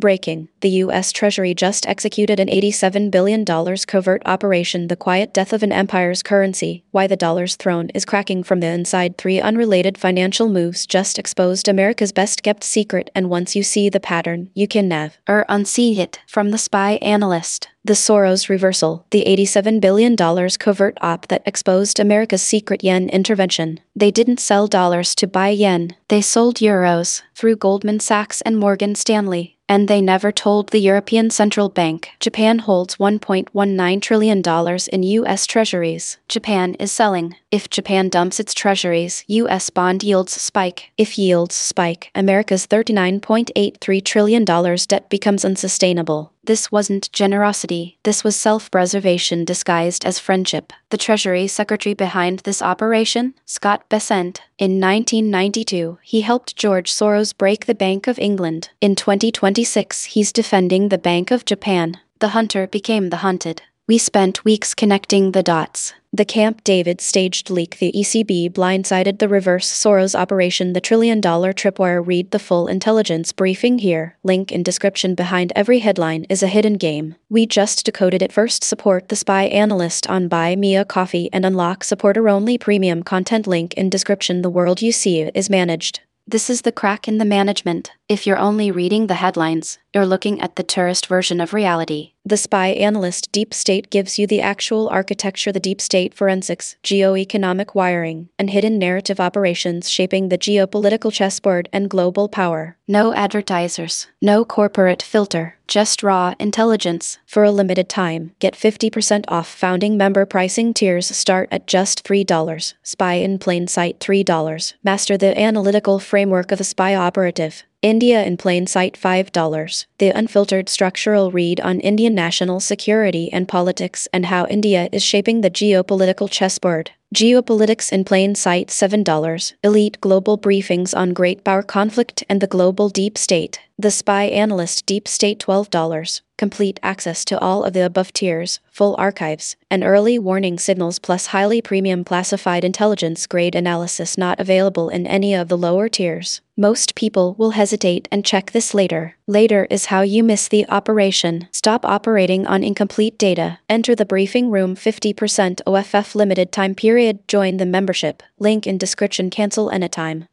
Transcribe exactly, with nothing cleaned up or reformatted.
Breaking: the U S Treasury just executed an eighty-seven billion dollars covert operation, the quiet death of an empire's currency, why the dollar's throne is cracking from the inside. Three unrelated financial moves just exposed America's best-kept secret, and once you see the pattern, you can never unsee it. From the Spy Analyst. The Soros reversal, the eighty-seven billion dollars covert op that exposed America's secret yen intervention. They didn't sell dollars to buy yen, they sold euros, through Goldman Sachs and Morgan Stanley. And they never told the European Central Bank. Japan holds one point one nine trillion dollars in U S treasuries. Japan is selling. If Japan dumps its treasuries, U S bond yields spike. If yields spike, America's thirty-nine point eight three trillion dollars debt becomes unsustainable. This wasn't generosity, this was self-preservation disguised as friendship. The Treasury Secretary behind this operation, Scott Bessent. In nineteen ninety-two, he helped George Soros break the Bank of England. In twenty twenty-six, he's defending the Bank of Japan. The hunter became the hunted. We spent weeks connecting the dots. The Camp David staged leak, the E C B blindsided the reverse Soros operation, the trillion-dollar tripwire. Read the full intelligence briefing here. Link in description. Behind every headline is a hidden game. We just decoded it. First, support the Spy Analyst on Buy Me a Coffee and unlock supporter-only premium content. Link in description. The world you see is managed. This is the crack in the management. If you're only reading the headlines, you're looking at the tourist version of reality. The Spy Analyst Deep State gives you the actual architecture, the deep state forensics, geoeconomic wiring, and hidden narrative operations shaping the geopolitical chessboard and global power. No advertisers, no corporate filter, just raw intelligence. For a limited time, get fifty percent off founding member pricing. Tiers start at just three dollars. Spy in Plain Sight three dollars. Master the analytical framework of a spy operative. India in Plain Sight five dollars. The unfiltered structural read on Indian national security and politics and how India is shaping the geopolitical chessboard. Geopolitics in Plain Sight seven dollars. Elite global briefings on great power conflict and the global deep state. The Spy Analyst Deep State twelve dollars. Complete access to all of the above tiers, full archives, and early warning signals plus highly premium classified intelligence grade analysis not available in any of the lower tiers. Most people will hesitate and check this later. Later is how you miss the operation. Stop operating on incomplete data. Enter the briefing room. fifty percent O F F limited time period. Join the membership. Link in description. Cancel anytime.